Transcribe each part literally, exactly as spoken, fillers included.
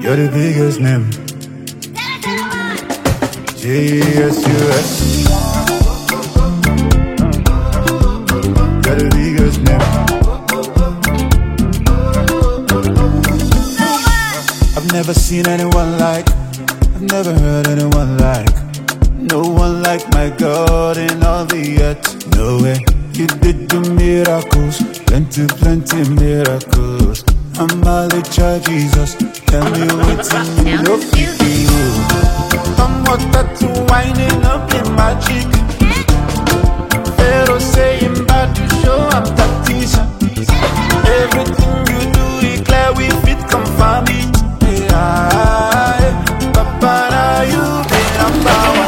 You're the biggest name. J S U S. You're the biggest name. I've never seen anyone like, I've never heard anyone like, no one like my God in all the earth. No way. You did the miracles, plenty, plenty miracles. I'm all the child Jesus. Tell me what's in you know you do. I'm what that's winding up in magic. Pharaoh saying about to show I'm tactician. Everything you do, declare we fit confirm it. Yeah, Papa, now you be number one.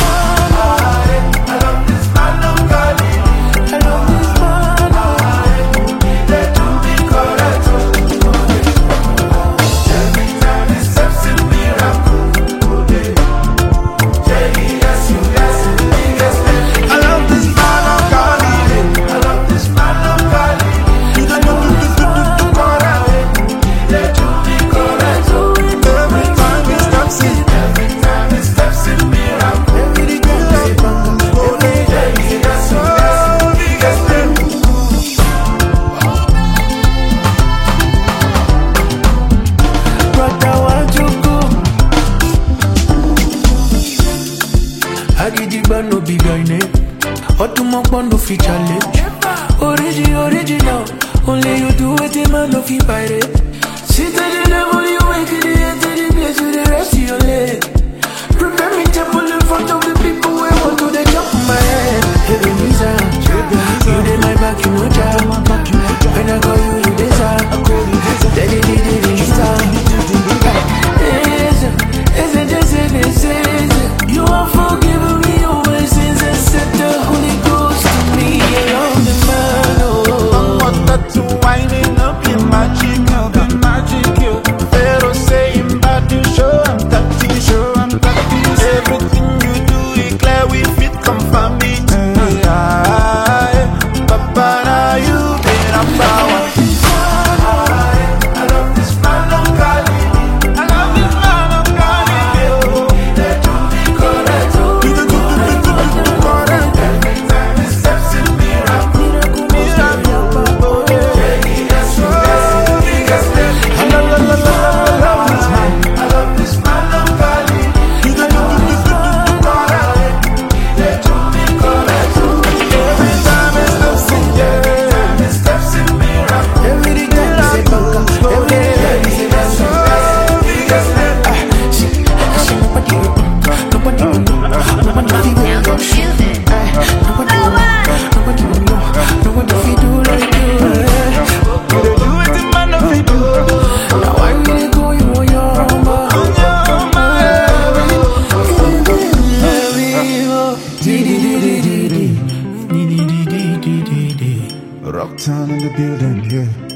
No be guy name. Otumokbo no fit challenge. Origi, original. Only you do it, man no fit pirate. Sit at the level you wake in the end to the place with the rest of your leg. Prepare me temple in front of the people who want to the jump on my head. Heavy Misa, you did my back, you know job. When I call you, you deserve. Daddy did it in his time. Isn't this it, this is you are forgiving me over sins and set the Holy Ghost to me along the man. I'm what that's winding up in magic, up in magic. Pharaoh saying about to show I'm tactic, show I'm tactic. Everything you do, declare we fit confirm it. Yeah, Papa, now you be number one. Rocktown in the building, yeah.